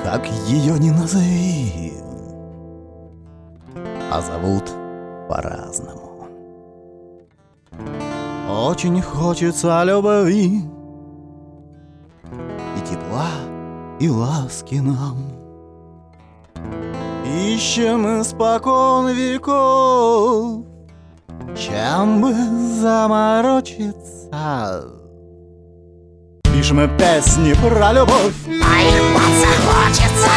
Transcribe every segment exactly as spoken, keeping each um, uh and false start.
как ее не назови, а зовут по-разному. Очень хочется любви и тепла, и ласки нам. Ищем испокон веков, чем бы заморочиться. Пишем песни про любовь, а их подзахочется.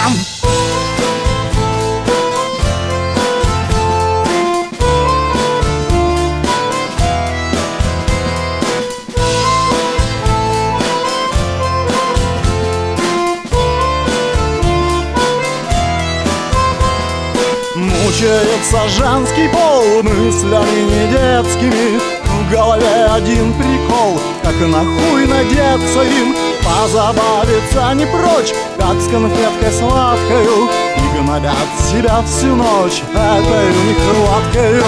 Мучается женский пол мыслями не детскими. В голове один прикол, как на хуй надеться им. Позабавиться не прочь, как с конфеткой сладкою, и гнобят себя всю ночь этой нехваткою.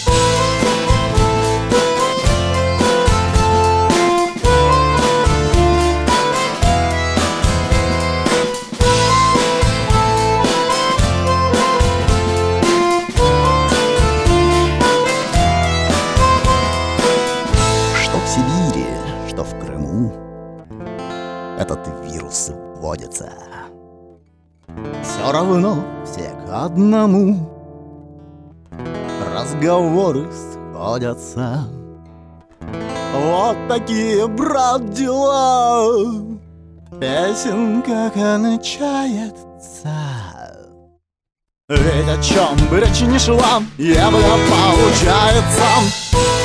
Что в Крыму этот вирус вводится, все равно все к одному разговоры сходятся. Вот такие, брат, дела. Песенка кончается. Ведь о чем бы речь ни шла, ебля получается.